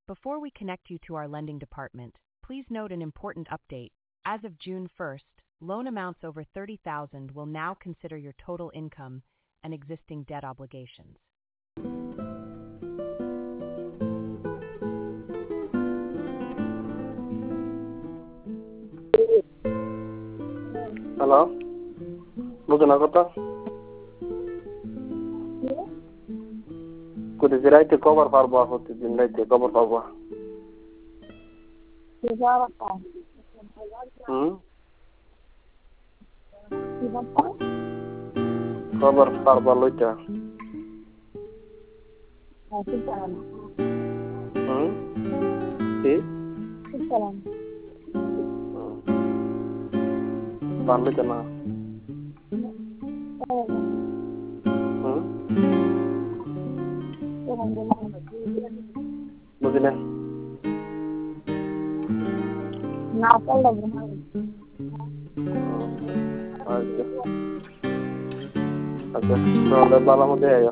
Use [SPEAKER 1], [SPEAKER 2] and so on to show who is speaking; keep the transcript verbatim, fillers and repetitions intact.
[SPEAKER 1] Before we connect you to our lending department, please note an important update. As of June first, loan amounts over thirty thousand will now consider your total income and existing debt obligations.
[SPEAKER 2] Hello? Bukan aku tak? Kudu zirai te cover farba hote zirai te cover farba. Hmm? Cover farba loja. Hmm? Si? Parle jana. Hmm? Begini.
[SPEAKER 3] Nakal lagi.
[SPEAKER 2] Aja. Aja. Kalau lebar lama dia ya.